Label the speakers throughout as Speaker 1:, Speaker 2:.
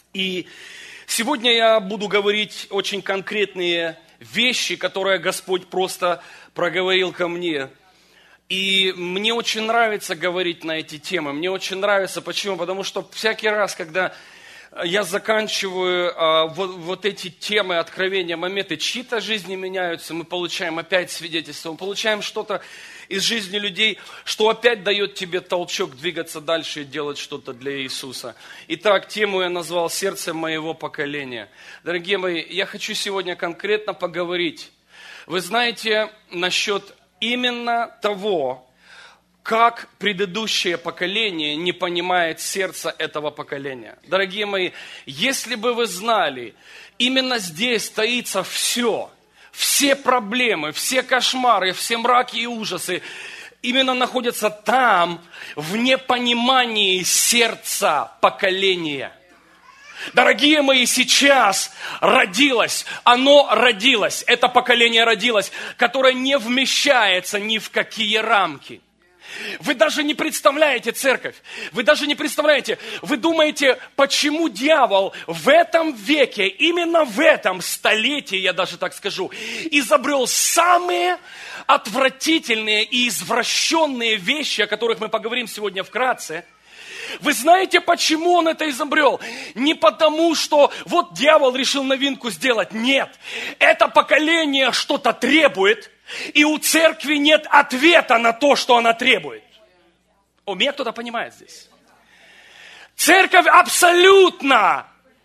Speaker 1: И сегодня я буду говорить очень конкретные вещи, которые Господь просто проговорил ко мне. И мне очень нравится говорить на эти темы. Мне очень нравится. Почему? Потому что всякий раз, когда я заканчиваю вот эти темы, откровения, моменты, чьи-то жизни меняются, мы получаем опять свидетельство, мы получаем что-то из жизни людей, что опять дает тебе толчок двигаться дальше и делать что-то для Иисуса. Итак, тему я назвал «Сердце моего поколения». Дорогие мои, я хочу сегодня конкретно поговорить. Вы знаете насчет именно того, как предыдущее поколение не понимает сердца этого поколения. Дорогие мои, если бы вы знали, именно здесь таится все проблемы, все кошмары, все мраки и ужасы, именно находятся там, в непонимании сердца поколения. Дорогие мои, сейчас оно родилось, это поколение родилось, которое не вмещается ни в какие рамки. Вы даже не представляете, церковь, вы даже не представляете, вы думаете, почему дьявол в этом веке, именно в этом столетии, я даже так скажу, изобрел самые отвратительные и извращенные вещи, о которых мы поговорим сегодня вкратце. Вы знаете, почему он это изобрел? Не потому, что вот дьявол решил новинку сделать. Нет, это поколение что-то требует, и у церкви нет ответа на то, что она требует. О, меня кто-то понимает здесь? Церковь абсолютно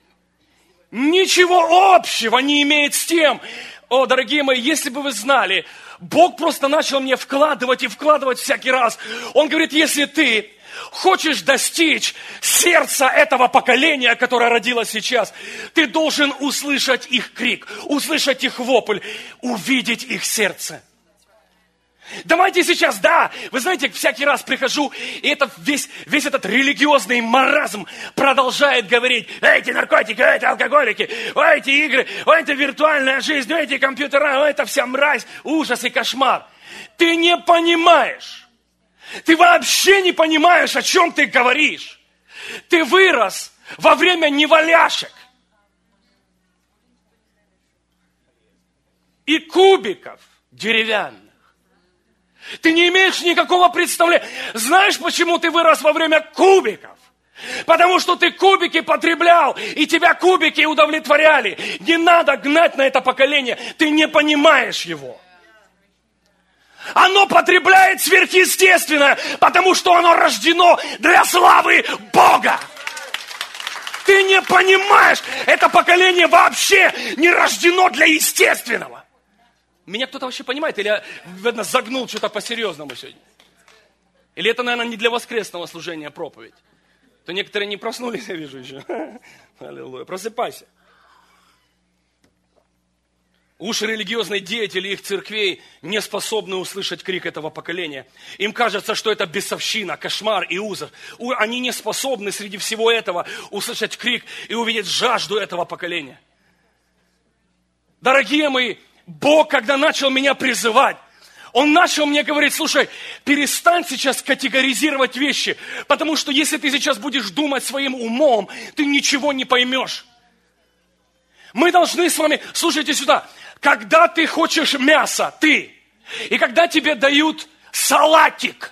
Speaker 1: ничего общего не имеет с тем. О, дорогие мои, если бы вы знали, Бог просто начал мне вкладывать и вкладывать всякий раз. Он говорит, если ты хочешь достичь сердца этого поколения, которое родилось сейчас, ты должен услышать их крик, услышать их вопль, увидеть их сердце. Давайте сейчас, вы знаете, всякий раз прихожу, и это весь этот религиозный маразм продолжает говорить, эти наркотики, эти алкоголики, эти игры, эта виртуальная жизнь, эти компьютера, это вся мразь, ужас и кошмар. Ты не понимаешь. Ты вообще не понимаешь, о чем ты говоришь. Ты вырос во время неваляшек и кубиков деревянных. Ты не имеешь никакого представления. Знаешь, почему ты вырос во время кубиков? Потому что ты кубики потреблял, и тебя кубики удовлетворяли. Не надо гнать на это поколение, ты не понимаешь его. Оно потребляет сверхъестественное, потому что оно рождено для славы Бога. Ты не понимаешь, это поколение вообще не рождено для естественного. Меня кто-то вообще понимает? Или я, видно, загнул что-то по-серьезному сегодня? Или это, наверное, не для воскресного служения проповедь? То некоторые не проснулись, я вижу еще. Аллилуйя. Просыпайся. Уши религиозных деятелей их церквей не способны услышать крик этого поколения. Им кажется, что это бесовщина, кошмар и ужас. Они не способны среди всего этого услышать крик и увидеть жажду этого поколения. Дорогие мои, Бог, когда начал меня призывать, Он начал мне говорить, слушай, перестань сейчас категоризировать вещи, потому что если ты сейчас будешь думать своим умом, ты ничего не поймешь. Мы должны с вами, слушайте сюда, когда ты хочешь мяса, и когда тебе дают салатик,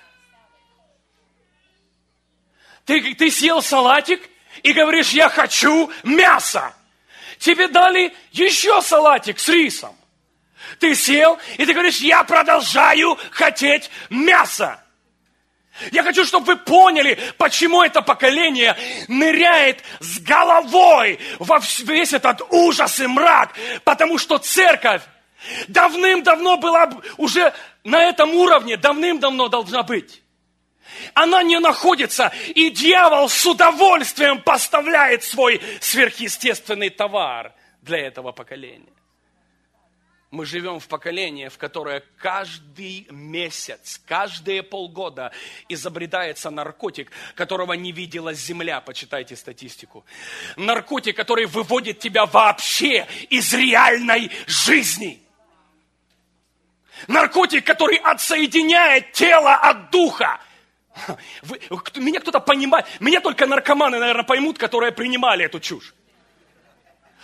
Speaker 1: ты съел салатик и говоришь, я хочу мясо. Тебе дали еще салатик с рисом. Ты сел, и ты говоришь, я продолжаю хотеть мяса. Я хочу, чтобы вы поняли, почему это поколение ныряет с головой во весь этот ужас и мрак. Потому что церковь давным-давно была уже на этом уровне, давным-давно должна быть. Она не находится, и дьявол с удовольствием поставляет свой сверхъестественный товар для этого поколения. Мы живем в поколении, в которое каждый месяц, каждые полгода изобретается наркотик, которого не видела земля, почитайте статистику. Наркотик, который выводит тебя вообще из реальной жизни. Наркотик, который отсоединяет тело от духа. Меня кто-то понимает, меня только наркоманы, наверное, поймут, которые принимали эту чушь.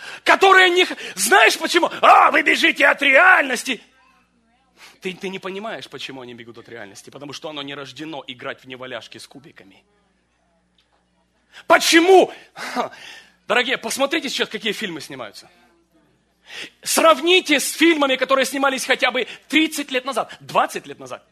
Speaker 1: которые не... Знаешь почему? Вы бежите от реальности. Ты не понимаешь, почему они бегут от реальности. Потому что оно не рождено играть в неваляшки с кубиками. Почему? Дорогие, посмотрите сейчас, какие фильмы снимаются. Сравните с фильмами, которые снимались хотя бы 30 лет назад, 20 лет назад.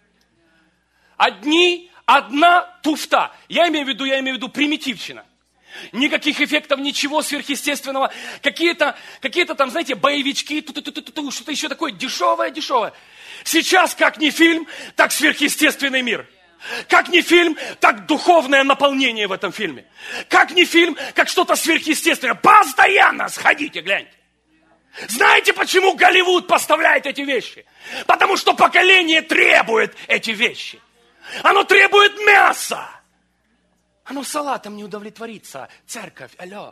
Speaker 1: Одна туфта. Я имею в виду примитивщина. Никаких эффектов, ничего сверхъестественного. Какие-то там, знаете, боевички, что-то еще такое дешевое. Сейчас как ни фильм, так сверхъестественный мир. Как ни фильм, так духовное наполнение в этом фильме. Как ни фильм, как что-то сверхъестественное. Постоянно сходите, гляньте. Знаете, почему Голливуд поставляет эти вещи? Потому что поколение требует эти вещи. Оно требует мяса. Оно салатом не удовлетворится. Церковь, алло.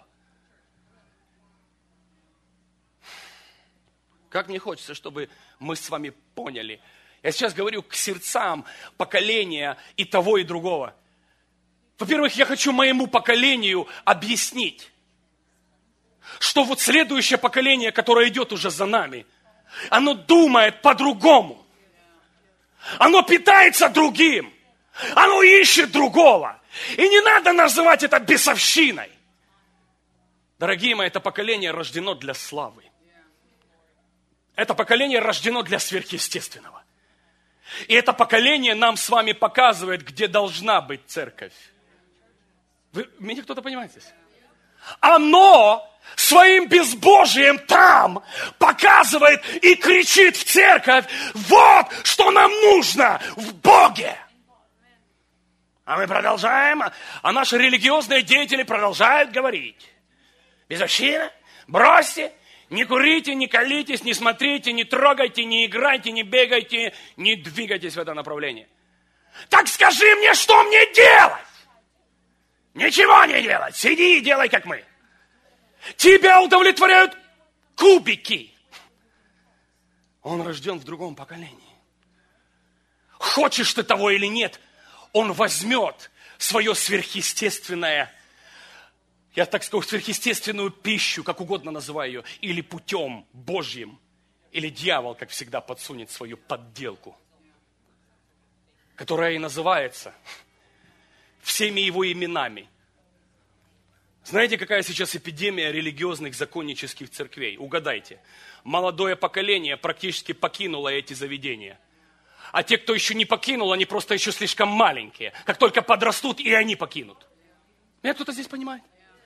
Speaker 1: Как мне хочется, чтобы мы с вами поняли. Я сейчас говорю к сердцам поколения и того, и другого. Во-первых, я хочу моему поколению объяснить, что вот следующее поколение, которое идет уже за нами, оно думает по-другому. Оно питается другим. Оно ищет другого. И не надо называть это бесовщиной. Дорогие мои, это поколение рождено для славы. Это поколение рождено для сверхъестественного. И это поколение нам с вами показывает, где должна быть церковь. Меня кто-то понимает здесь? Оно своим безбожием там показывает и кричит в церковь: вот что нам нужно в Боге. А мы продолжаем, а наши религиозные деятели продолжают говорить: безовщина, бросьте, не курите, не колитесь, не смотрите, не трогайте, не играйте, не бегайте, не двигайтесь в это направление. Так скажи мне, что мне делать? Ничего не делать, сиди и делай, как мы. Тебя удовлетворяют кубики. Он рожден в другом поколении. Хочешь ты того или нет, он возьмет свое сверхъестественное, я так скажу, сверхъестественную пищу, как угодно называю ее, или путем Божьим, или дьявол, как всегда, подсунет свою подделку, которая и называется всеми его именами. Знаете, какая сейчас эпидемия религиозных законнических церквей? Угадайте. Молодое поколение практически покинуло эти заведения. А те, кто еще не покинул, они просто еще слишком маленькие. Как только подрастут, и они покинут. Меня кто-то здесь понимает?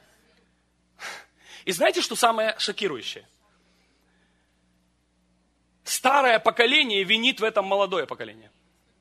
Speaker 1: И знаете, что самое шокирующее? Старое поколение винит в этом молодое поколение.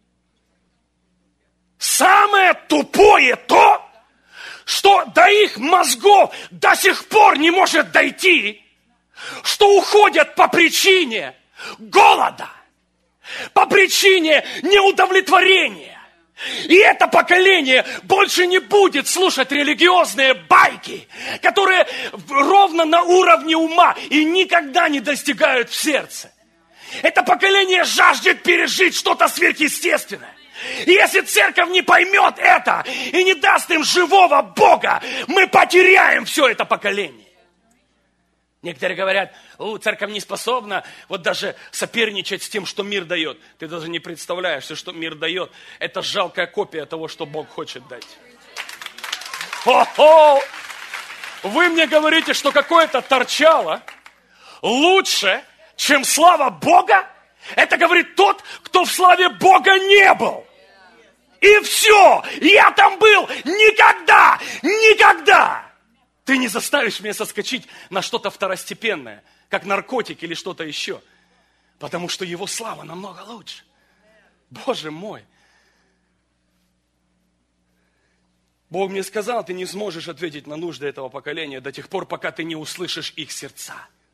Speaker 1: Самое тупое то, что до их мозгов до сих пор не может дойти, что уходят по причине голода, по причине неудовлетворения. И это поколение больше не будет слушать религиозные байки, которые ровно на уровне ума и никогда не достигают в сердце. Это поколение жаждет пережить что-то сверхъестественное. И если церковь не поймет это и не даст им живого Бога, мы потеряем все это поколение. Некоторые говорят: церковь не способна вот даже соперничать с тем, что мир дает. Ты даже не представляешь, все, что мир дает, это жалкая копия того, что Бог хочет дать. Хо-хо! Вы мне говорите, что какое-то торчало лучше, чем слава Бога? Это говорит тот, кто в славе Бога не был. И все, я там был никогда. Ты не заставишь меня соскочить на что-то второстепенное, как наркотик или что-то еще. Потому что его слава намного лучше. Боже мой. Бог мне сказал, ты не сможешь ответить на нужды этого поколения до тех пор, пока ты не услышишь их сердца.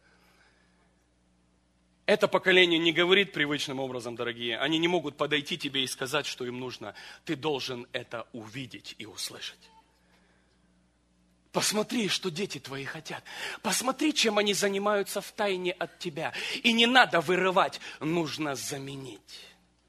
Speaker 1: Это поколение не говорит привычным образом, дорогие. Они не могут подойти тебе и сказать, что им нужно. Ты должен это увидеть и услышать. Посмотри, что дети твои хотят. Посмотри, чем они занимаются втайне от тебя. И не надо вырывать, нужно заменить.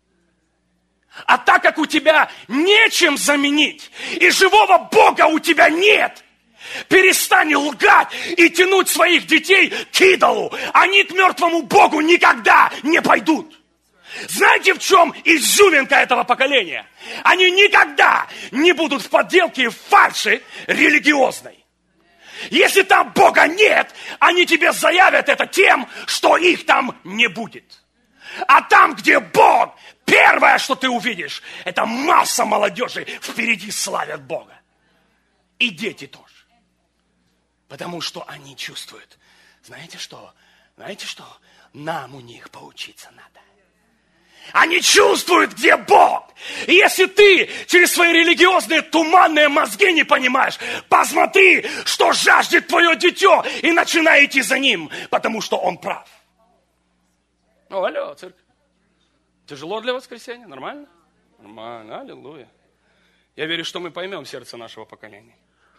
Speaker 1: А так как у тебя нечем заменить, и живого Бога у тебя нет, Перестань лгать и тянуть своих детей к идолу. Они к мертвому Богу никогда не пойдут. Знаете, в чем изюминка этого поколения? Они никогда не будут в подделке и в фальши религиозной. Если там Бога нет, они тебе заявят это тем, что их там не будет. А там, где Бог, первое, что ты увидишь, это масса молодежи впереди славят Бога. И дети тоже. Потому что они чувствуют. Знаете что? Нам у них поучиться надо. Они чувствуют, где Бог. И если ты через свои религиозные туманные мозги не понимаешь, посмотри, что жаждет твое дитё, и начинай идти за ним, потому что он прав. Ну, алло, церковь. Тяжело для воскресенья? Нормально? Нормально, аллилуйя. Я верю, что мы поймем сердце нашего поколения.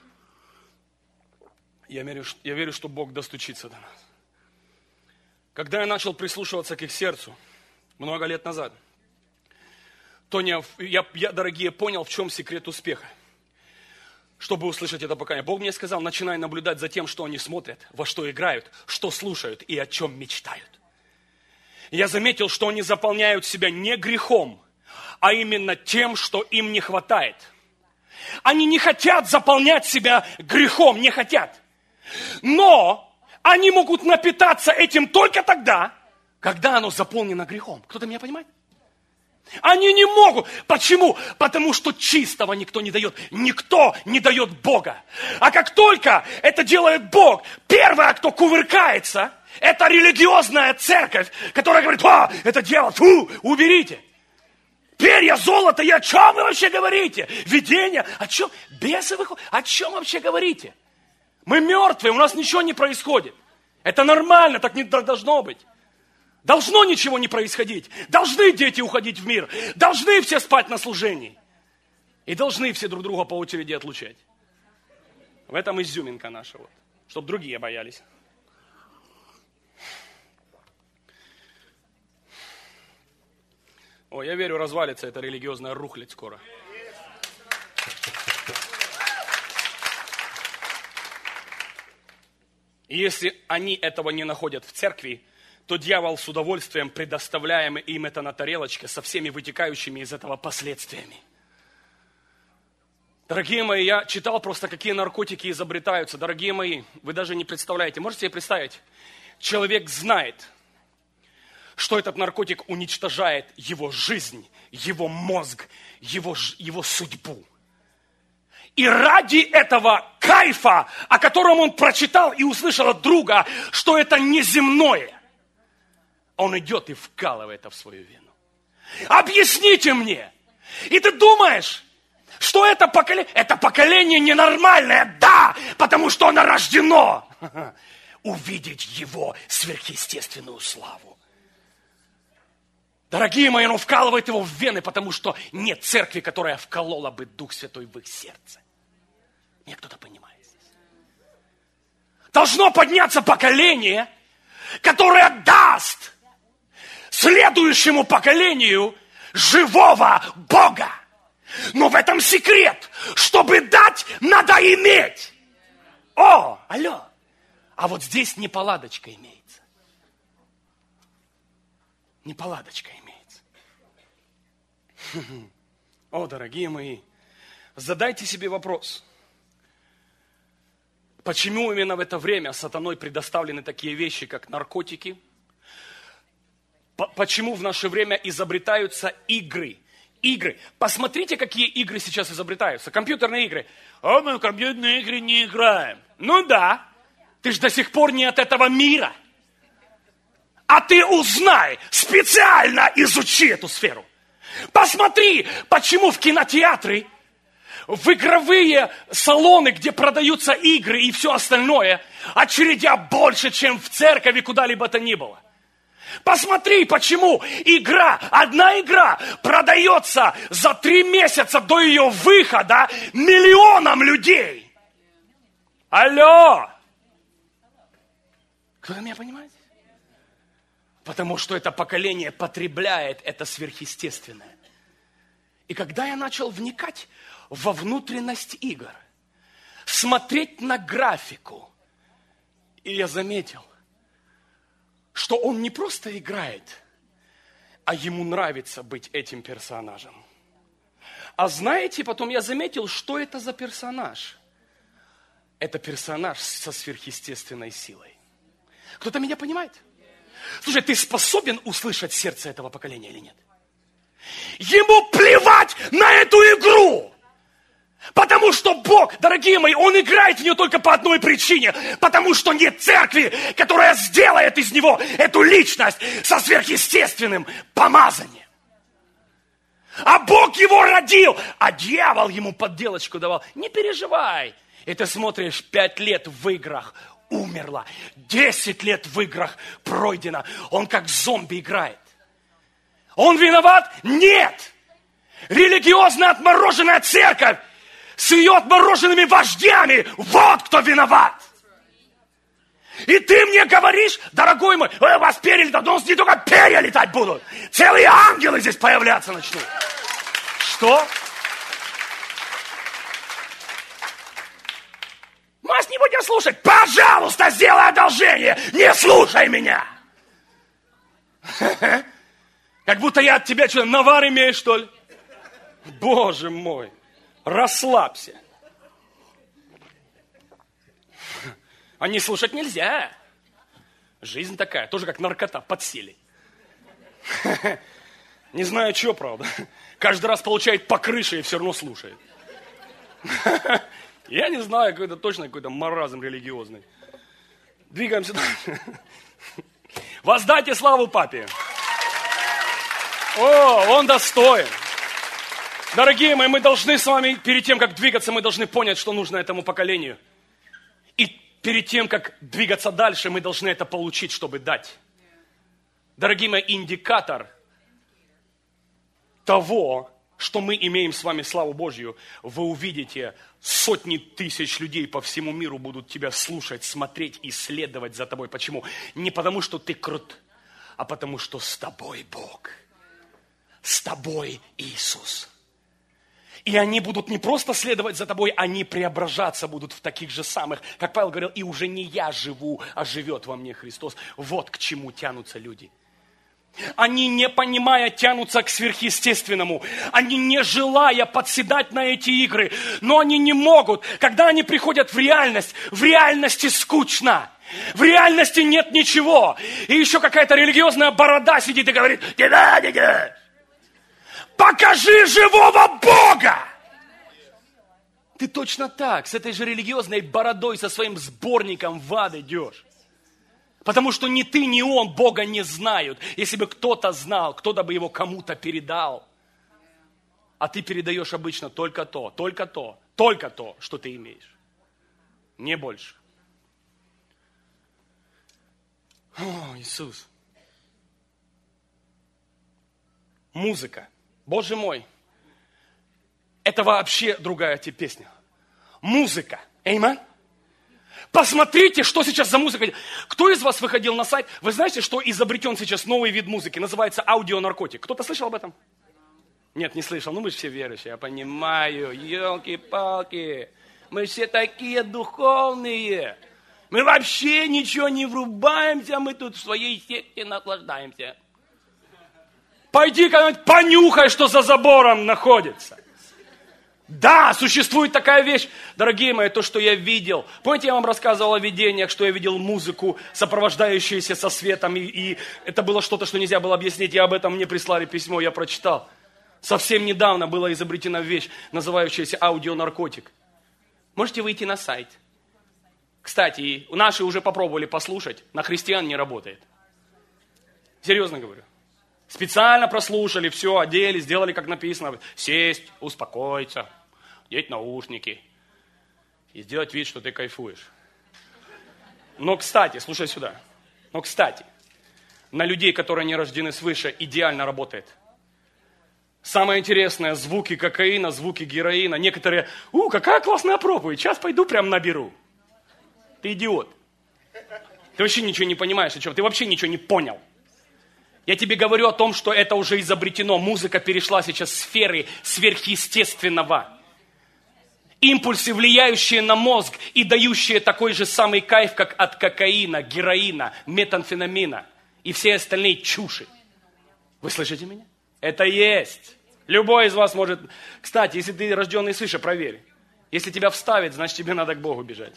Speaker 1: Я верю, что Бог достучится до нас. Когда я начал прислушиваться к их сердцу, много лет назад, то я, дорогие, понял, в чем секрет успеха. Чтобы услышать это покаяние. Бог мне сказал, начинай наблюдать за тем, что они смотрят, во что играют, что слушают и о чем мечтают. Я заметил, что они заполняют себя не грехом, а именно тем, что им не хватает. Они не хотят заполнять себя грехом, не хотят. Но они могут напитаться этим только тогда, когда оно заполнено грехом. Кто-то меня понимает? Они не могут. Почему? Потому что чистого никто не дает. Никто не дает Бога. А как только это делает Бог, первое, кто кувыркается, это религиозная церковь, которая говорит, это дело, уберите. Перья, золото, и о чем вы вообще говорите? Видение, о чем? Бесы выходят, о чем вообще говорите? Мы мертвые, у нас ничего не происходит. Это нормально, так не должно быть. Должно ничего не происходить. Должны дети уходить в мир. Должны все спать на служении. И должны все друг друга по очереди отлучать. В этом изюминка наша, чтобы другие боялись. Я верю, развалится эта религиозная рухлядь скоро. И если они этого не находят в церкви, то дьявол с удовольствием предоставляем им это на тарелочке со всеми вытекающими из этого последствиями. Дорогие мои, я читал просто, какие наркотики изобретаются. Дорогие мои, вы даже не представляете. Можете себе представить? Человек знает, что этот наркотик уничтожает его жизнь, его мозг, его судьбу. И ради этого кайфа, о котором он прочитал и услышал от друга, что это неземное, он идет и вкалывает это в свою вину. Объясните мне. И ты думаешь, что это поколение ненормальное? Да, потому что оно рождено увидеть его сверхъестественную славу. Дорогие мои, оно вкалывает его в вены, потому что нет церкви, которая вколола бы Дух Святой в их сердце. Мне кто-то понимает здесь. Должно подняться поколение, которое даст следующему поколению живого Бога. Но в этом секрет. Чтобы дать, надо иметь. Алло. А вот здесь неполадочка имеется. Неполадочка имеется. Дорогие мои, задайте себе вопрос. Почему именно в это время сатаной предоставлены такие вещи, как наркотики? Почему в наше время изобретаются игры? Посмотрите, какие игры сейчас изобретаются. Компьютерные игры. Мы в компьютерные игры не играем. Ну да, ты же до сих пор не от этого мира. А ты узнай, специально изучи эту сферу. Посмотри, почему в кинотеатры, в игровые салоны, где продаются игры и все остальное, очередя больше, чем в церкви куда-либо то ни было. Посмотри, почему одна игра продается за 3 месяца до ее выхода миллионам людей. Алло! Кто-то меня понимает? Потому что это поколение потребляет это смотреть на графику. И я заметил, что он не просто играет, а ему нравится быть этим персонажем. А знаете, потом я заметил, что это за персонаж. Это персонаж со сверхъестественной силой. Кто-то меня понимает? Слушай, ты способен услышать сердце этого поколения или нет? Ему плевать на эту игру! Потому что Бог, дорогие мои, Он играет в нее только по одной причине. Потому что нет церкви, которая сделает из него эту личность со сверхъестественным помазанием. А Бог его родил, а дьявол ему подделочку давал. Не переживай. И ты смотришь, 5 лет в играх умерло, 10 лет в играх пройдено. Он как зомби играет. Он виноват? Нет. Религиозная отмороженная церковь с ее отмороженными вождями, вот кто виноват. И ты мне говоришь, дорогой мой, у вас перья летают, но у нас не только перья летать будут, целые ангелы здесь появляться начнут. Что? Мы вас не будем слушать. Пожалуйста, сделай одолжение, не слушай меня. Как будто я от тебя что, навар имею, что ли? Боже мой. Расслабься. А не слушать нельзя. Жизнь такая, тоже как наркота, подсели. Не знаю, что, правда. Каждый раз получает по крыше и все равно слушает. Я не знаю, какой-то точно какой-то маразм религиозный. Двигаемся дальше. Воздайте славу папе. О, он достоин. Дорогие мои, мы должны с вами, перед тем, как двигаться, мы должны понять, что нужно этому поколению. И перед тем, как двигаться дальше, мы должны это получить, чтобы дать. Дорогие мои, индикатор того, что мы имеем с вами славу Божью, вы увидите, сотни тысяч людей по всему миру будут тебя слушать, смотреть, исследовать за тобой. Почему? Не потому, что ты крут, а потому, что с тобой Бог. С тобой Иисус. И они будут не просто следовать за тобой, они преображаться будут в таких же самых, как Павел говорил, и уже не я живу, а живет во мне Христос. Вот к чему тянутся люди. Они, не понимая, тянутся к сверхъестественному. Они, не желая подседать на эти игры. Но они не могут. Когда они приходят в реальности скучно. В реальности нет ничего. И еще какая-то религиозная борода сидит и говорит: покажи живого Бога! Ты точно так, с этой же религиозной бородой, со своим сборником в ад идешь. Потому что ни ты, ни он Бога не знают. Если бы кто-то знал, кто-то бы его кому-то передал. А ты передаешь обычно только то, что ты имеешь. Не больше. О, Иисус. Музыка. Боже мой. Это вообще другая песня. Музыка. Аминь. Посмотрите, что сейчас за музыка. Кто из вас выходил на сайт? Вы знаете, что изобретен сейчас новый вид музыки? Называется аудионаркотик. Кто-то слышал об этом? Нет, не слышал. Ну, мы же все верующие, я понимаю. Елки-палки. Мы все такие духовные. Мы вообще ничего не врубаемся. Мы тут в своей секте наслаждаемся. Пойди когда-нибудь понюхай, что за забором находится. Да, существует такая вещь, дорогие мои, то, что я видел. Помните, я вам рассказывал о видениях, что я видел музыку, сопровождающуюся со светом, и это было что-то, что нельзя было объяснить, и об этом мне прислали письмо, я прочитал. Совсем недавно была изобретена вещь, называющаяся аудионаркотик. Можете выйти на сайт. Кстати, наши уже попробовали послушать, на христиан не работает. Серьезно говорю. Специально прослушали, все, одели, сделали, как написано. Сесть, успокоиться, надеть наушники и сделать вид, что ты кайфуешь. Но, кстати, слушай сюда. Но, кстати, на людей, которые не рождены свыше, идеально работает. Самое интересное, звуки кокаина, звуки героина. Некоторые, какая классная проповедь, сейчас пойду прям наберу. Ты идиот. Ты вообще ничего не понимаешь, о чем? Ты вообще ничего не понял. Я тебе говорю о том, что это уже изобретено. Музыка перешла сейчас в сферы сверхъестественного. Импульсы, влияющие на мозг и дающие такой же самый кайф, как от кокаина, героина, метамфетамина и все остальные чуши. Вы слышите меня? Это есть. Любой из вас может... Кстати, если ты рожденный свыше, проверь. Если тебя вставит, значит, тебе надо к Богу бежать.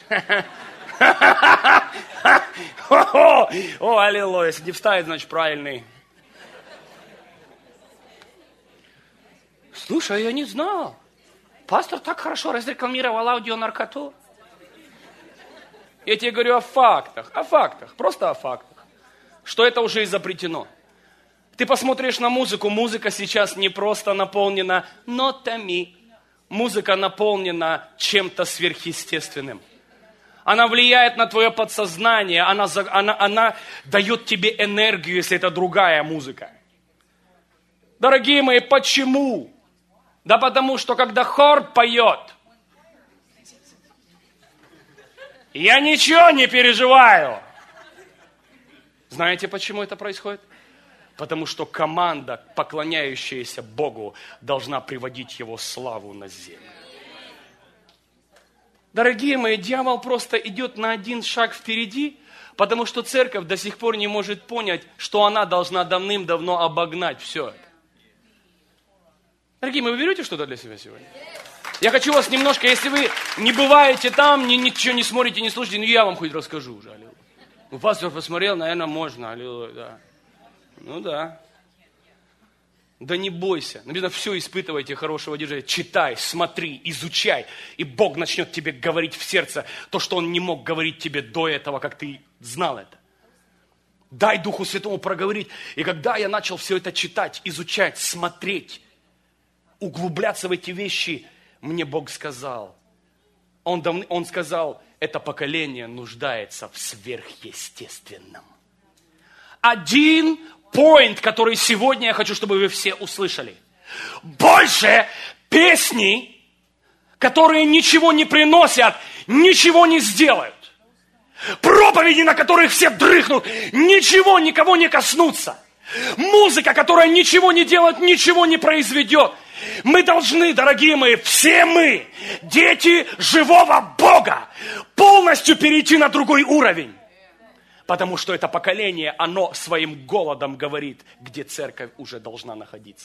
Speaker 1: О, аллилуйя. Если не вставит, значит, правильный. Слушай, я не знал. Пастор так хорошо разрекламировал аудионаркоту. Я тебе говорю о фактах, просто о фактах. Что это уже изобретено. Ты посмотришь на музыку, музыка сейчас не просто наполнена нотами. Музыка наполнена чем-то сверхъестественным. Она влияет на твое подсознание, она дает тебе энергию, если это другая музыка. Дорогие мои, почему? Да потому что, когда хор поет, я ничего не переживаю. Знаете, почему это происходит? Потому что команда, поклоняющаяся Богу, должна приводить Его славу на землю. Дорогие мои, дьявол просто идет на один шаг впереди, потому что церковь до сих пор не может понять, что она должна давным-давно обогнать все это. Дорогие мои, вы берете что-то для себя сегодня? Я хочу вас немножко, если вы не бываете там, ничего не смотрите, не слушаете, ну я вам хоть расскажу уже. Аллилуйя. Ну, пастор посмотрел, наверное, можно. Аллилуйя, да. Ну да. Да не бойся. Написано, все испытывайте хорошего держателя. Читай, смотри, изучай. И Бог начнет тебе говорить в сердце то, что Он не мог говорить тебе до этого, как ты знал это. Дай Духу Святому проговорить. И когда я начал все это читать, изучать, смотреть, углубляться в эти вещи, мне Бог сказал. Он сказал, это поколение нуждается в сверхъестественном. Один поинт, который сегодня я хочу, чтобы вы все услышали. Больше песни, которые ничего не приносят, ничего не сделают. Проповеди, на которых все дрыхнут, ничего никого не коснутся. Музыка, которая ничего не делает, ничего не произведет. Мы должны, дорогие мои, все мы, дети живого Бога, полностью перейти на другой уровень. Потому что это поколение, оно своим голодом говорит, где церковь уже должна находиться.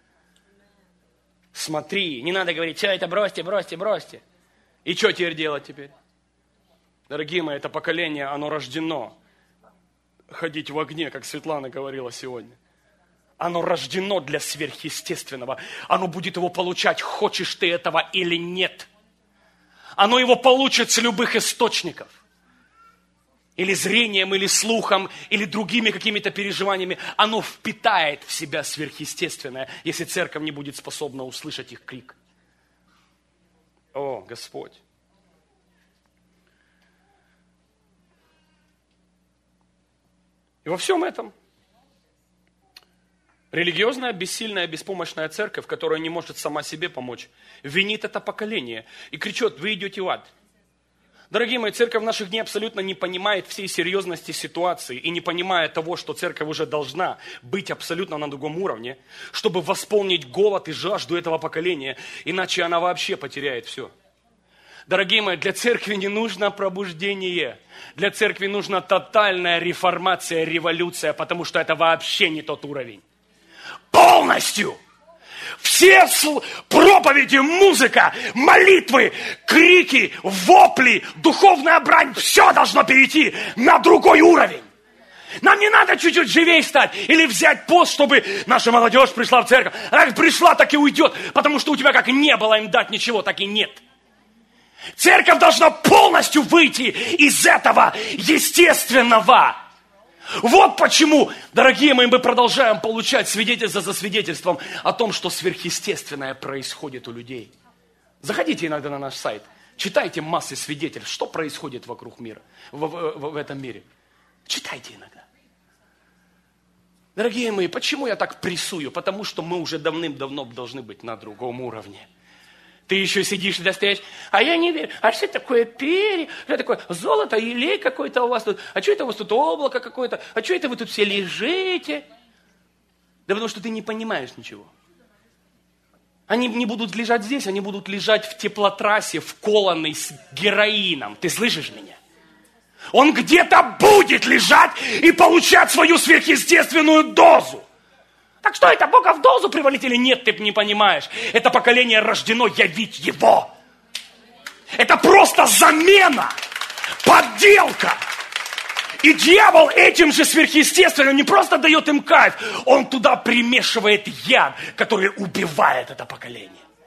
Speaker 1: Смотри, не надо говорить, все это бросьте. И что теперь делать теперь? Дорогие мои, это поколение, оно рождено ходить в огне, как Светлана говорила сегодня. Оно рождено для сверхъестественного. Оно будет его получать, хочешь ты этого или нет. Оно его получит с любых источников. Или зрением, или слухом, или другими какими-то переживаниями. Оно впитает в себя сверхъестественное, если церковь не будет способна услышать их крик. О, Господь! И во всем этом религиозная, бессильная, беспомощная церковь, которая не может сама себе помочь, винит это поколение и кричит, вы идете в ад. Дорогие мои, церковь в наших дней абсолютно не понимает всей серьезности ситуации и не понимает того, что церковь уже должна быть абсолютно на другом уровне, чтобы восполнить голод и жажду этого поколения, иначе она вообще потеряет все. Дорогие мои, для церкви не нужно пробуждение. Для церкви нужна тотальная реформация, революция, потому что это вообще не тот уровень. Полностью! Все проповеди, музыка, молитвы, крики, вопли, духовная брань, все должно перейти на другой уровень. Нам не надо чуть-чуть живее стать или взять пост, чтобы наша молодежь пришла в церковь. Она как пришла, так и уйдет, потому что у тебя как не было им дать ничего, так и нет. Церковь должна полностью выйти из этого естественного. Вот почему, дорогие мои, мы продолжаем получать свидетельство за свидетельством о том, что сверхъестественное происходит у людей. Заходите иногда на наш сайт, читайте массы свидетельств, что происходит вокруг мира, в этом мире. Читайте иногда. Дорогие мои, почему я так прессую? Потому что мы уже давным-давно должны быть на другом уровне. Ты еще сидишь и достаешь, а я не верю, а что такое перья, что такое золото, елей какой-то у вас тут, а что это у вас тут облако какое-то, а что это вы тут все лежите? Да потому что ты не понимаешь ничего. Они не будут лежать здесь, они будут лежать в теплотрассе, вколанной с героином. Ты слышишь меня? Он где-то будет лежать и получать свою сверхъестественную дозу. Так что это, Бога в дозу привалить или нет, ты не понимаешь. Это поколение рождено явить Его. Это просто замена, подделка. И дьявол этим же сверхъестественным не просто дает им кайф, он туда примешивает яд, который убивает это поколение.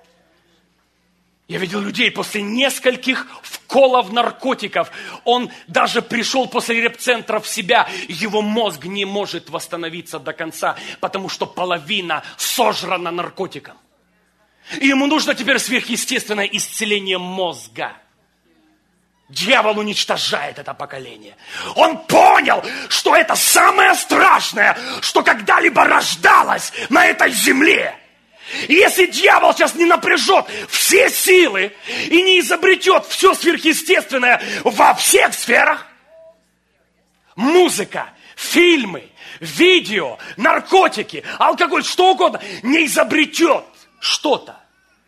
Speaker 1: Я видел людей после нескольких вколов наркотиков. Он даже пришел после репцентра в себя. Его мозг не может восстановиться до конца, потому что половина сожрана наркотиком. И ему нужно теперь сверхъестественное исцеление мозга. Дьявол уничтожает это поколение. Он понял, что это самое страшное, что когда-либо рождалось на этой земле. И если дьявол сейчас не напряжет все силы и не изобретет все сверхъестественное во всех сферах, музыка, фильмы, видео, наркотики, алкоголь, что угодно, не изобретет что-то.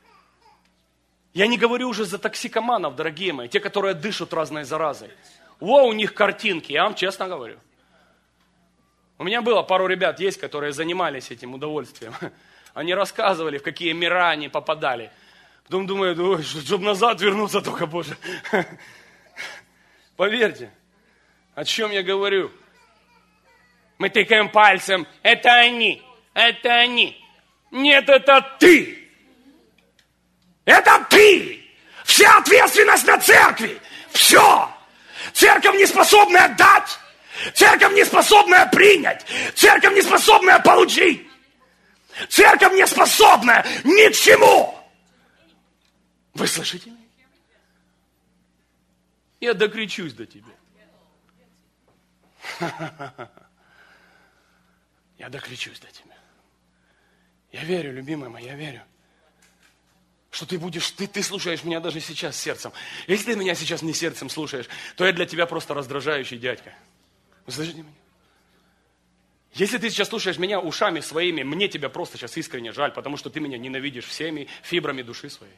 Speaker 1: Я не говорю уже за токсикоманов, дорогие мои, те, которые дышат разной заразой. У них картинки, я вам честно говорю. У меня было пару ребят есть, которые занимались этим удовольствием. Они рассказывали, в какие мира они попадали. Потом думают, ой, чтобы назад вернуться только, Боже. Поверьте, о чем я говорю. Мы тыкаем пальцем, это они, это они. Нет, это ты. Это ты. Вся ответственность на церкви. Все. Церковь не способная дать. Церковь не способная принять. Церковь не способная получить. Церковь не способна ни к чему. Вы слышите меня? Я докричусь до тебя. Я докричусь до тебя. Я верю, любимая моя, я верю, что ты будешь, ты слушаешь меня даже сейчас сердцем. Если ты меня сейчас не сердцем слушаешь, то я для тебя просто раздражающий дядька. Вы слышите меня? Если ты сейчас слушаешь меня ушами своими, мне тебя просто сейчас искренне жаль, потому что ты меня ненавидишь всеми фибрами души своей.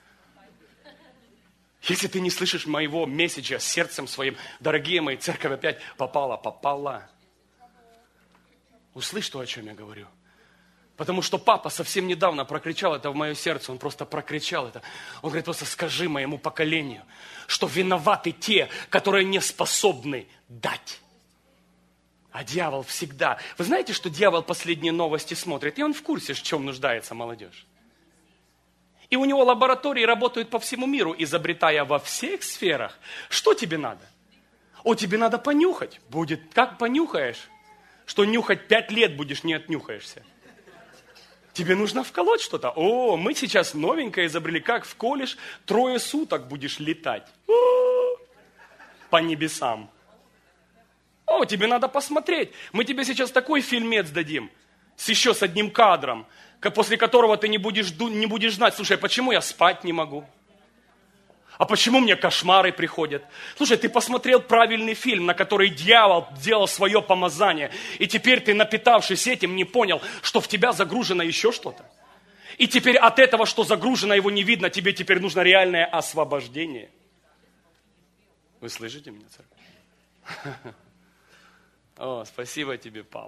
Speaker 1: Если ты не слышишь моего месседжа сердцем своим, дорогие мои, церковь опять попала. Услышь то, о чем я говорю. Потому что папа совсем недавно прокричал это в мое сердце, он просто прокричал это. Он говорит, просто скажи моему поколению, что виноваты те, которые не способны дать. А дьявол всегда... Вы знаете, что дьявол последние новости смотрит, и он в курсе, в чем нуждается молодежь. И у него лаборатории работают по всему миру, изобретая во всех сферах. Что тебе надо? Тебе надо понюхать. Будет, как понюхаешь, что нюхать 5 лет будешь, не отнюхаешься. Тебе нужно вколоть что-то. Мы сейчас новенькое изобрели. Как вколешь, 3 суток будешь летать. По небесам. Тебе надо посмотреть. Мы тебе сейчас такой фильмец дадим. Еще с одним кадром. После которого ты не будешь знать. Слушай, почему я спать не могу? А почему мне кошмары приходят? Слушай, ты посмотрел правильный фильм, на который дьявол делал свое помазание. И теперь ты, напитавшись этим, не понял, что в тебя загружено еще что-то. И теперь от этого, что загружено, его не видно. Тебе теперь нужно реальное освобождение. Вы слышите меня, церковь? Спасибо тебе, папа,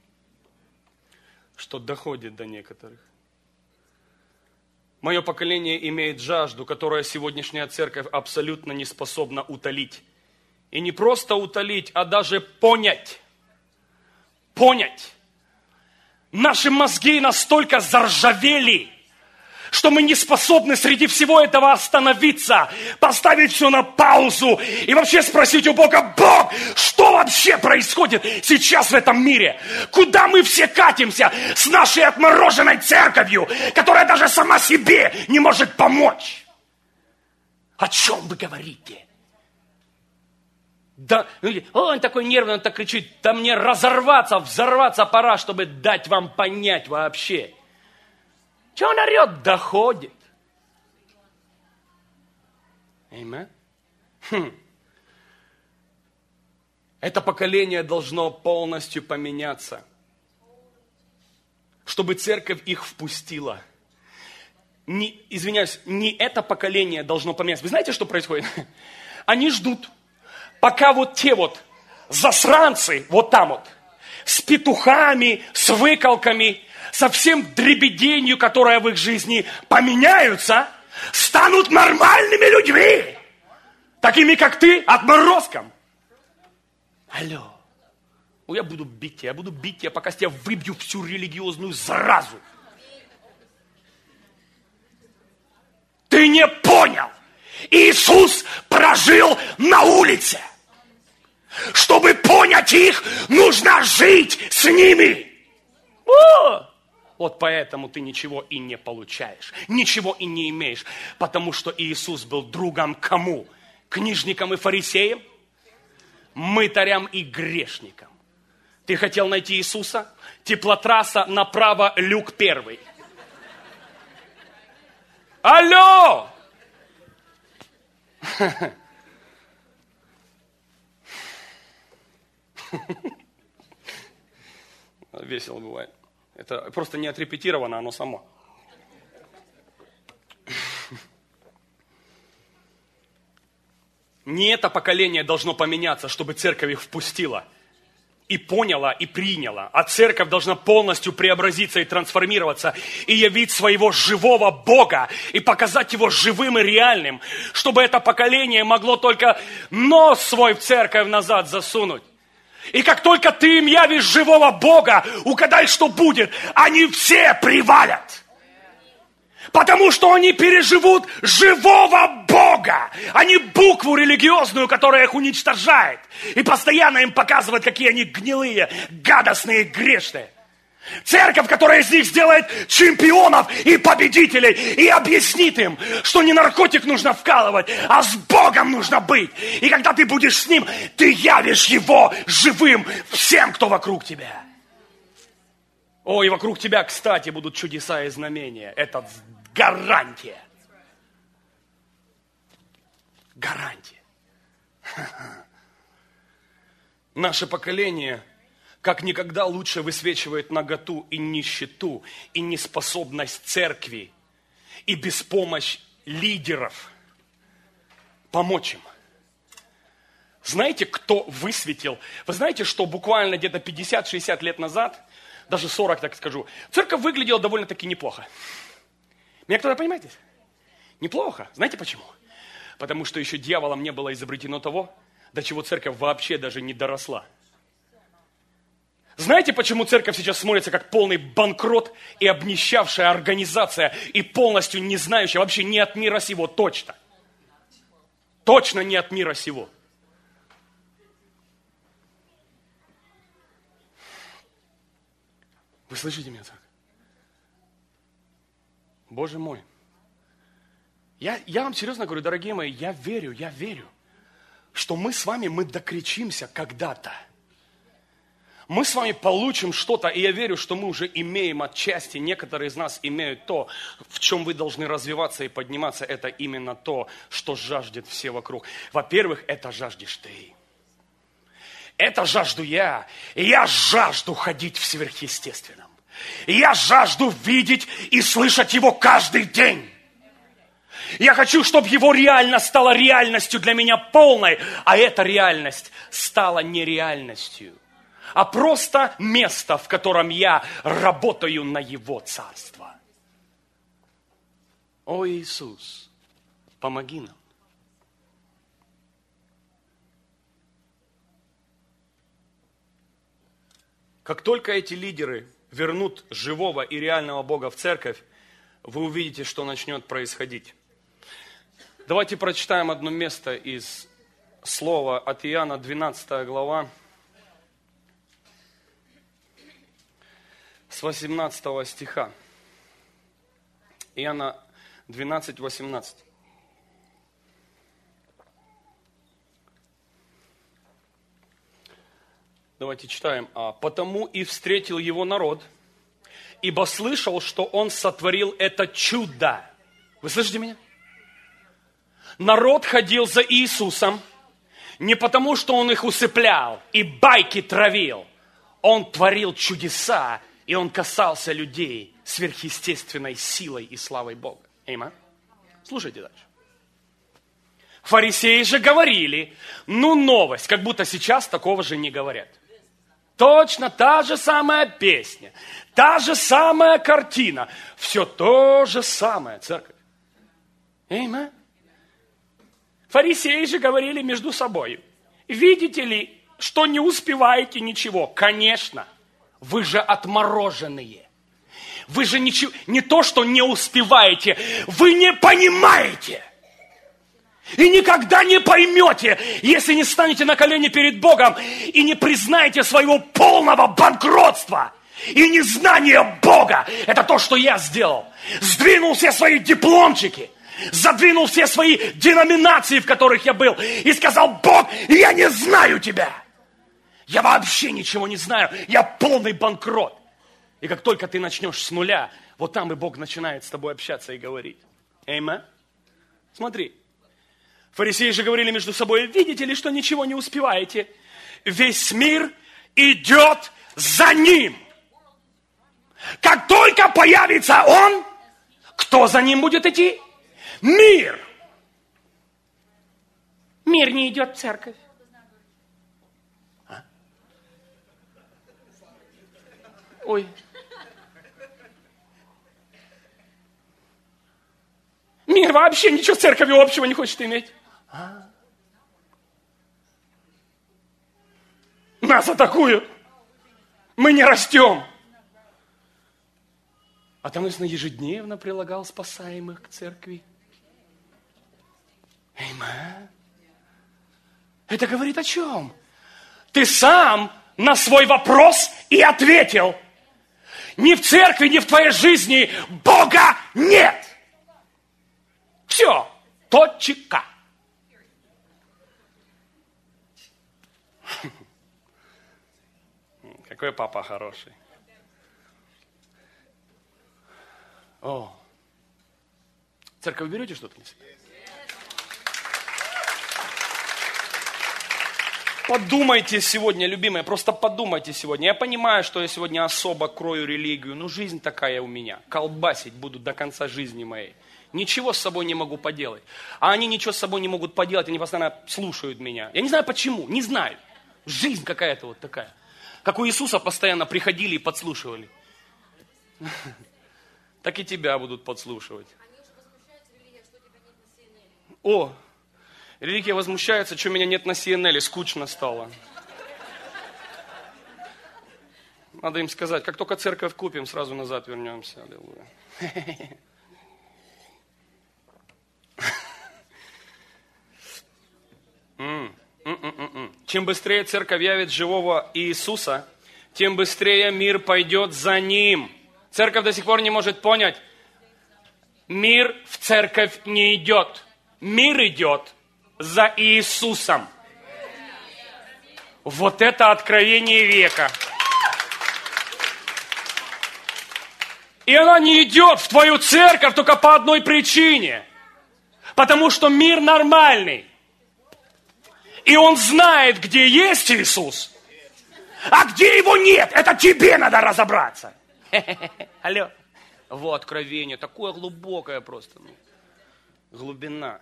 Speaker 1: что доходит до некоторых. Мое поколение имеет жажду, которую сегодняшняя церковь абсолютно не способна утолить. И не просто утолить, а даже понять. Понять. Наши мозги настолько заржавели, что мы не способны среди всего этого остановиться, поставить все на паузу и вообще спросить у Бога: Бог, что вообще происходит сейчас в этом мире? Куда мы все катимся с нашей отмороженной церковью, которая даже сама себе не может помочь? О чем вы говорите? Да, он такой нервный, он так кричит: да мне разорваться, взорваться пора, чтобы дать вам понять вообще. Чего он орет? Доходит. Аминь. Это поколение должно полностью поменяться, чтобы церковь их впустила. не это поколение должно поменяться. Вы знаете, что происходит? Они ждут, пока вот те вот засранцы, вот там вот, с петухами, с выколками, со всем дребеденью, которое в их жизни поменяются, станут нормальными людьми. Такими, как ты, отморозком. Алло. Я буду бить тебя, пока с тебя выбью всю религиозную заразу. Ты не понял. Иисус прожил на улице. Чтобы понять их, нужно жить с ними. Вот поэтому ты ничего и не получаешь, ничего и не имеешь. Потому что Иисус был другом кому? Книжникам и фарисеям? Мытарям и грешникам. Ты хотел найти Иисуса? Теплотрасса направо, люк 1. Алло! Весело бывает. Это просто не отрепетировано, оно само. Не это поколение должно поменяться, чтобы церковь их впустила. И поняла, и приняла. А церковь должна полностью преобразиться и трансформироваться, и явить своего живого Бога, и показать Его живым и реальным, чтобы это поколение могло только нос свой в церковь назад засунуть. И как только ты им явишь живого Бога, угадай, что будет, они все привалят. Потому что они переживут живого Бога, а не букву религиозную, которая их уничтожает. И постоянно им показывает, какие они гнилые, гадостные, грешные. Церковь, которая из них сделает чемпионов и победителей, и объяснит им, что не наркотик нужно вкалывать, а с Богом нужно быть. И когда ты будешь с Ним, ты явишь Его живым всем, кто вокруг тебя. И вокруг тебя, кстати, будут чудеса и знамения. Это гарантия. Гарантия. Наше поколение как никогда лучше высвечивает наготу и нищету, и неспособность церкви, и беспомощь лидеров помочь им. Знаете, кто высветил? Вы знаете, что буквально где-то 50-60 лет назад, даже 40, так скажу, церковь выглядела довольно-таки неплохо. Меня кто-то понимаете? Неплохо. Знаете почему? Потому что еще дьяволом не было изобретено того, до чего церковь вообще даже не доросла. Знаете, почему церковь сейчас смотрится как полный банкрот и обнищавшая организация, и полностью не знающая, вообще не от мира сего, точно. Точно не от мира сего. Вы слышите меня так? Боже мой. Я вам серьезно говорю, дорогие мои, я верю, что мы с вами, мы докричимся когда-то. Мы с вами получим что-то, и я верю, что мы уже имеем отчасти, некоторые из нас имеют то, в чем вы должны развиваться и подниматься, это именно то, что жаждет все вокруг. Во-первых, это жаждешь ты. Это жажду я. И я жажду ходить в сверхъестественном. И я жажду видеть и слышать Его каждый день. Я хочу, чтобы Его реальность стала реальностью для меня полной, а эта реальность стала нереальностью, а просто место, в котором я работаю на Его царство. О, Иисус, помоги нам. Как только эти лидеры вернут живого и реального Бога в церковь, вы увидите, что начнет происходить. Давайте прочитаем одно место из слова от Иоанна, 12 глава, с 18 стиха. Иоанна 12, 18. Давайте читаем. «Потому и встретил его народ, ибо слышал, что он сотворил это чудо». Вы слышите меня? Народ ходил за Иисусом не потому, что он их усыплял и байки травил. Он творил чудеса, и он касался людей сверхъестественной силой и славой Бога. Эйма. Слушайте дальше. Фарисеи же говорили, новость, как будто сейчас такого же не говорят. Точно та же самая песня, та же самая картина, все то же самое, церковь. Эйма. Фарисеи же говорили между собой, видите ли, что не успеваете ничего? Конечно, вы же отмороженные. Вы же ничего, не то, что не успеваете, вы не понимаете. И никогда не поймете, если не станете на колени перед Богом и не признаете своего полного банкротства и незнания Бога. Это то, что я сделал. Сдвинул все свои дипломчики, задвинул все свои деноминации, в которых я был, и сказал: Бог, я не знаю тебя. Я вообще ничего не знаю. Я полный банкрот. И как только ты начнешь с нуля, вот там и Бог начинает с тобой общаться и говорить. Аминь. Смотри. Фарисеи же говорили между собой: видите ли, что ничего не успеваете? Весь мир идет за ним. Как только появится он, кто за ним будет идти? Мир. Мир не идет в церковь. Ой. Мир вообще ничего с церковью общего не хочет иметь. Нас атакуют. Мы не растем. А там ежедневно прилагал спасаемых к церкви. Аминь. Это говорит о чем? Ты сам на свой вопрос и ответил. Ни в церкви, ни в твоей жизни Бога нет. Все. Точка. Какой папа хороший. О. Церковь берете что-то на себя? Подумайте сегодня, любимые, просто подумайте сегодня. Я понимаю, что я сегодня особо крою религию, но жизнь такая у меня. Колбасить буду до конца жизни моей. Ничего с собой не могу поделать. А они ничего с собой не могут поделать, они постоянно слушают меня. Я не знаю почему, не знаю. Жизнь какая-то вот такая. Как у Иисуса постоянно приходили и подслушивали. Так и тебя будут подслушивать. О, религия возмущается, что меня нет на CNN, скучно стало. Надо им сказать, как только церковь купим, сразу назад вернемся. Аллилуйя. Чем быстрее церковь явит живого Иисуса, тем быстрее мир пойдет за ним. Церковь до сих пор не может понять. Мир в церковь не идет. Мир идет за Иисусом. Вот это откровение века. И она не идет в твою церковь только по одной причине. Потому что мир нормальный. И он знает, где есть Иисус, а где его нет. Это тебе надо разобраться. Алло. Вот откровение, такое глубокое просто. Глубина.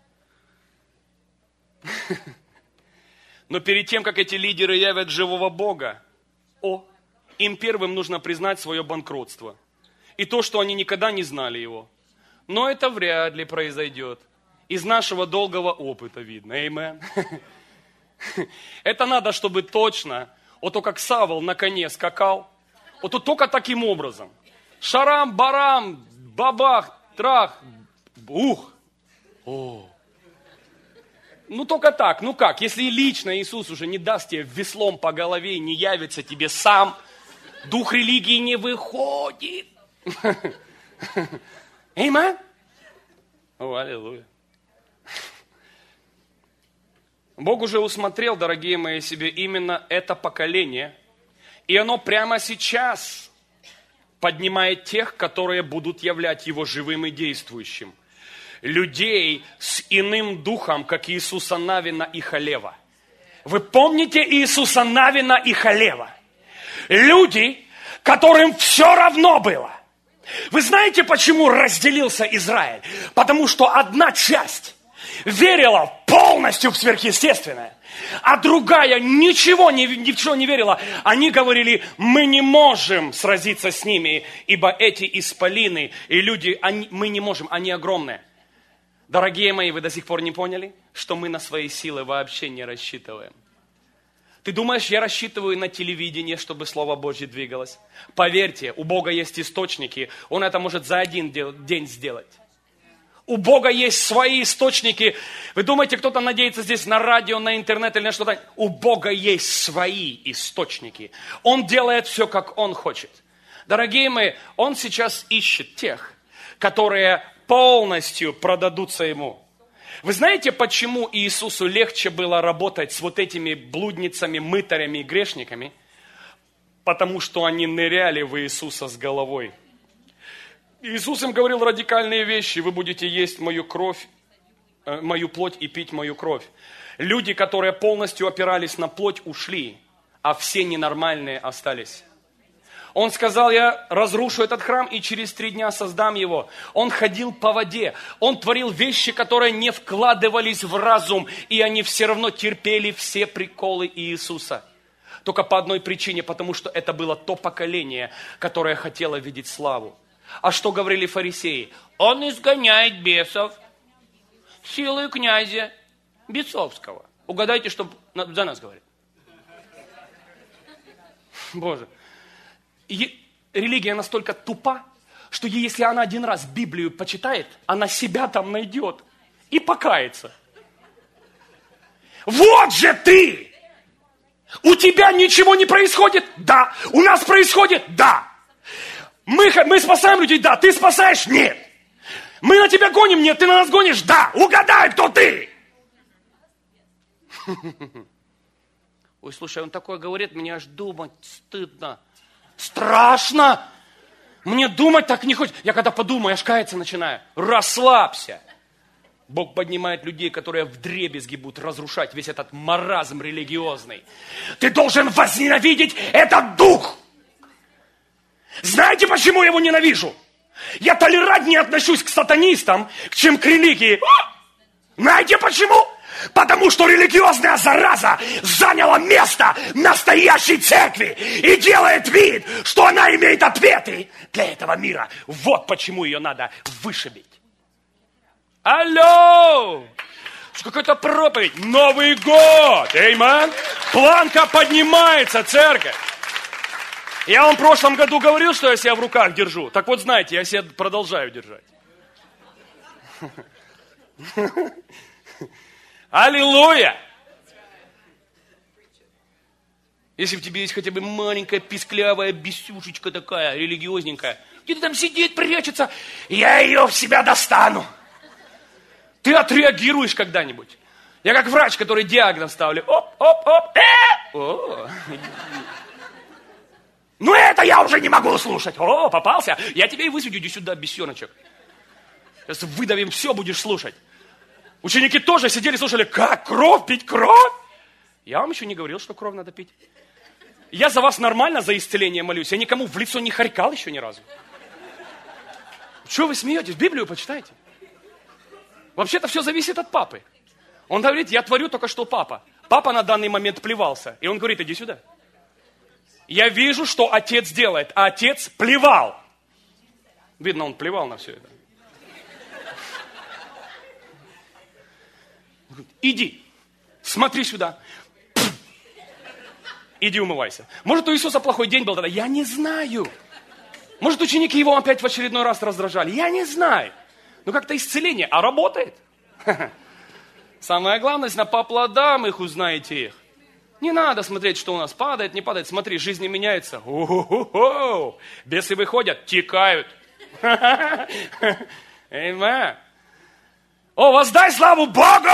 Speaker 1: Но перед тем, как эти лидеры явят живого Бога, им первым нужно признать свое банкротство. И то, что они никогда не знали его. Но это вряд ли произойдет. Из нашего долгого опыта видно. Аминь. Это надо, чтобы точно, вот то, как Савол на коне скакал, вот то только таким образом. Шарам-барам, бабах, трах, ух. О. Ну только так, ну как, если лично Иисус уже не даст тебе веслом по голове, не явится тебе сам, дух религии не выходит. Аминь. О, аллилуйя. Бог уже усмотрел, дорогие мои, себе именно это поколение, и оно прямо сейчас поднимает тех, которые будут являть его живым и действующим. Людей с иным духом, как Иисуса Навина и Халева. Вы помните Иисуса Навина и Халева? Люди, которым все равно было. Вы знаете, почему разделился Израиль? Потому что одна часть верила полностью в сверхъестественное, а другая ни в что не верила. Они говорили, мы не можем сразиться с ними, ибо эти исполины и люди, мы не можем, они огромные. Дорогие мои, вы до сих пор не поняли, что мы на свои силы вообще не рассчитываем? Ты думаешь, я рассчитываю на телевидение, чтобы Слово Божье двигалось? Поверьте, у Бога есть источники, Он это может за один день сделать. У Бога есть свои источники. Вы думаете, кто-то надеется здесь на радио, на интернет или на что-то? У Бога есть свои источники. Он делает все, как Он хочет. Дорогие мои, Он сейчас ищет тех, которые полностью продадутся Ему. Вы знаете, почему Иисусу легче было работать с вот этими блудницами, мытарями и грешниками? Потому что они ныряли в Иисуса с головой. Иисус им говорил радикальные вещи. Вы будете есть мою кровь, мою плоть и пить мою кровь. Люди, которые полностью опирались на плоть, ушли, а все ненормальные остались. Он сказал, я разрушу этот храм и через 3 дня создам его. Он ходил по воде. Он творил вещи, которые не вкладывались в разум, и они все равно терпели все приколы Иисуса. Только по одной причине, потому что это было то поколение, которое хотело видеть славу. А что говорили фарисеи? Он изгоняет бесов силой князя Бесовского. Угадайте, что за нас говорит. Боже. Религия настолько тупа, что если она один раз Библию почитает, она себя там найдет и покается. Вот же ты! У тебя ничего не происходит? Да. У нас происходит? Да. Мы спасаем людей? Да. Ты спасаешь? Нет. Мы на тебя гоним? Нет. Ты на нас гонишь? Да. Угадай, кто ты! Ой, слушай, он такое говорит, мне аж думать стыдно. Страшно. Мне думать так не хочется. Я когда подумаю, аж каяться начинаю. Расслабься. Бог поднимает людей, которые вдребезги будут разрушать весь этот маразм религиозный. Ты должен возненавидеть этот дух. Знаете, почему я его ненавижу? Я толерантнее отношусь к сатанистам, чем к религии. Знаете почему? Потому что религиозная зараза заняла место настоящей церкви и делает вид, что она имеет ответы для этого мира. Вот почему ее надо вышибить. Алло! Какая-то проповедь. Новый год! Эймен! Планка поднимается, церковь! Я вам в прошлом году говорил, что я себя в руках держу. Так вот, знаете, я себя продолжаю держать. Аллилуйя! Если в тебе есть хотя бы маленькая писклявая бесюшечка такая, религиозненькая, где-то там сидит, прячется, я ее в себя достану. Ты отреагируешь когда-нибудь. Я как врач, который диагноз ставлю. Ну это я уже не могу слушать. О, попался. Я тебе и высвечу, иди сюда, бесеночек. Сейчас выдавим все, будешь слушать. Ученики тоже сидели, слушали, как кровь, пить кровь? Я вам еще не говорил, что кровь надо пить. Я за вас нормально за исцеление молюсь. Я никому в лицо не харкал еще ни разу. Чего вы смеетесь? Библию почитайте. Вообще-то все зависит от папы. Он говорит, я творю только что папа. Папа на данный момент плевался. И он говорит, иди сюда. Я вижу, что отец делает, а отец плевал. Видно, он плевал на все это. Иди, смотри сюда. Иди умывайся. Может, у Иисуса плохой день был тогда? Я не знаю. Может, ученики его опять в очередной раз раздражали? Я не знаю. Ну, как-то исцеление, а работает. Самое главное, по плодам их узнаете их. Не надо смотреть, что у нас падает, не падает. Смотри, жизни меняются. У-ху-ху-ху. Бесы выходят, текают. Аминь. О, воздай славу Богу!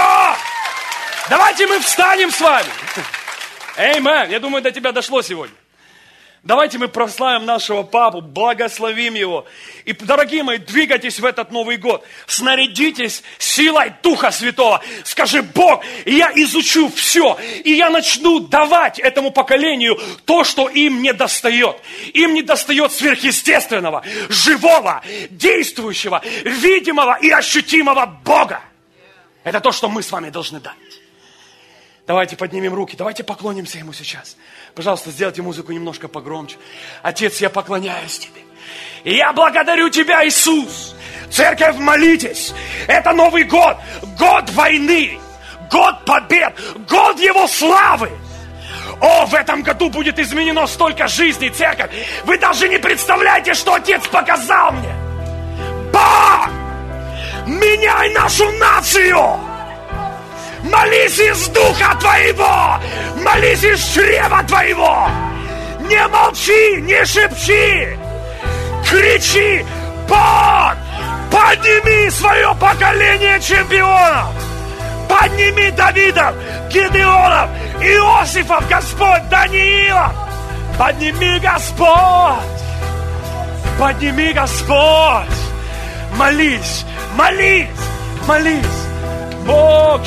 Speaker 1: Давайте мы встанем с вами. Аминь. Я думаю, до тебя дошло сегодня. Давайте мы прославим нашего папу, благословим его. И, дорогие мои, двигайтесь в этот Новый год. Снарядитесь силой Духа Святого. Скажи: Бог, я изучу все. И я начну давать этому поколению то, что им не достает. Им не достает сверхъестественного, живого, действующего, видимого и ощутимого Бога. Это то, что мы с вами должны дать. Давайте поднимем руки, давайте поклонимся Ему сейчас. Пожалуйста, сделайте музыку немножко погромче. Отец, я поклоняюсь Тебе. И я благодарю Тебя, Иисус. Церковь, молитесь. Это Новый год. Год войны. Год побед. Год Его славы. О, в этом году будет изменено столько жизней, церковь. Вы даже не представляете, что Отец показал мне. Бог, меняй нашу нацию. Молись из духа Твоего, молись из чрева Твоего. Не молчи, не шепчи, кричи: Бог, подними свое поколение чемпионов. Подними Давидов, Гедеонов, Иосифов, Господь, Даниилов. Подними, Господь, подними, Господь. Молись, молись, молись. Бог,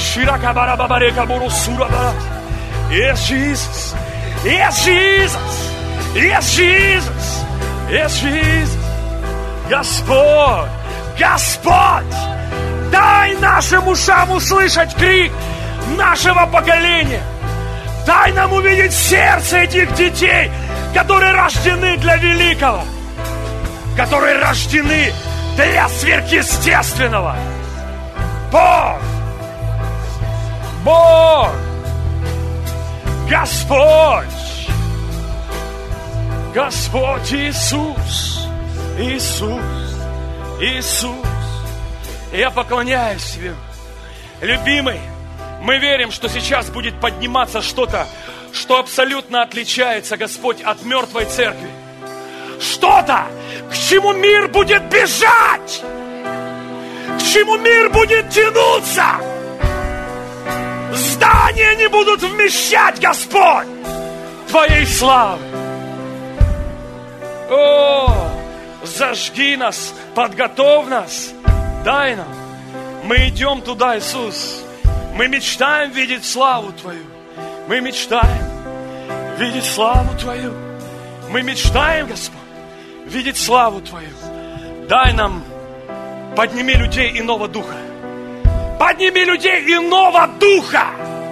Speaker 1: Yes, Jesus. Yes, Jesus. Yes, Jesus. Yes, Jesus. Господь, Господь, дай нашим ушам услышать крик нашего поколения. Дай нам увидеть сердце этих детей, которые рождены для великого, которые рождены для сверхъестественного. Бог, Бог, Господь, Господь Иисус, Иисус, Иисус. Я поклоняюсь Тебе, любимый. Мы верим, что сейчас будет подниматься что-то, что абсолютно отличается, Господь, от мертвой церкви. Что-то, к чему мир будет бежать, к чему мир будет тянуться. Здания не будут вмещать, Господь, Твоей славы. О, зажги нас, подготовь нас, дай нам. Мы идем туда, Иисус. Мы мечтаем видеть славу Твою. Мы мечтаем видеть славу Твою. Мы мечтаем, Господь, видеть славу Твою. Дай нам, подними людей иного духа. Подними людей иного духа.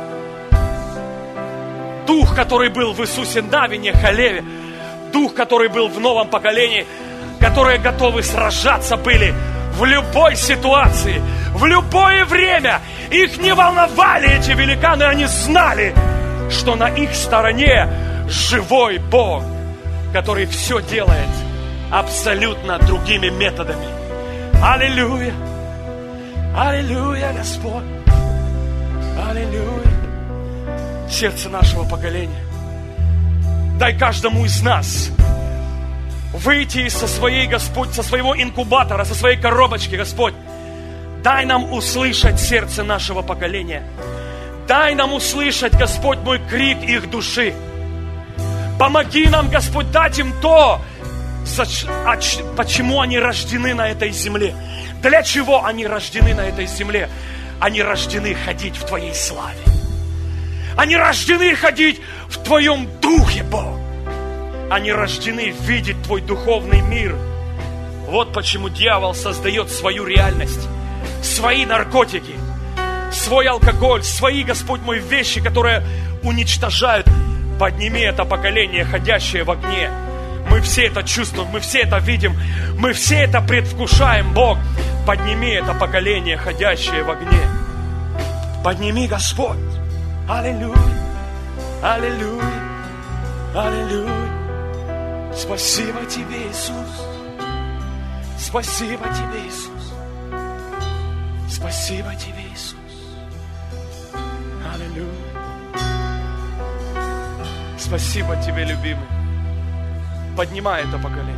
Speaker 1: Дух, который был в Иисусе Навине, Халеве. Дух, который был в новом поколении, которые готовы сражаться были в любой ситуации, в любое время. Их не волновали эти великаны, они знали, что на их стороне живой Бог, который все делает абсолютно другими методами. Аллилуйя! Аллилуйя, Господь! Аллилуйя! Сердце нашего поколения. Дай каждому из нас выйти со своей, Господь, со своего инкубатора, со своей коробочки, Господь. Дай нам услышать сердце нашего поколения. Дай нам услышать, Господь мой, крик их души. Помоги нам, Господь, дать им то, почему они рождены на этой земле. Для чего они рождены на этой земле? Они рождены ходить в Твоей славе. Они рождены ходить в Твоем духе, Бог. Они рождены видеть Твой духовный мир. Вот почему дьявол создает свою реальность, свои наркотики, свой алкоголь, свои, Господь мой, вещи, которые уничтожают. Подними это поколение, ходящее в огне. Мы все это чувствуем, мы все это видим, мы все это предвкушаем, Бог. Подними это поколение, ходящее в огне. Подними, Господь. Аллилуйя, аллилуйя, аллилуйя. Спасибо Тебе, Иисус. Спасибо Тебе, Иисус. Спасибо Тебе, Иисус. Аллилуйя. Спасибо Тебе, любимый. Поднимай это поколение.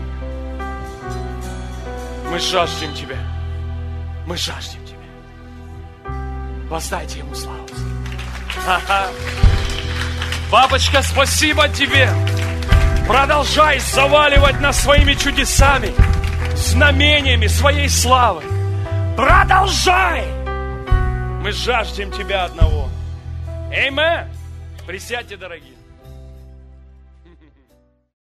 Speaker 1: Мы жаждем Тебя. Мы жаждем Тебя. Воздайте Ему славу. Папочка, спасибо Тебе. Продолжай заваливать нас своими чудесами, знамениями своей славы. Продолжай! Мы жаждем Тебя одного. Аминь. Присядьте, дорогие.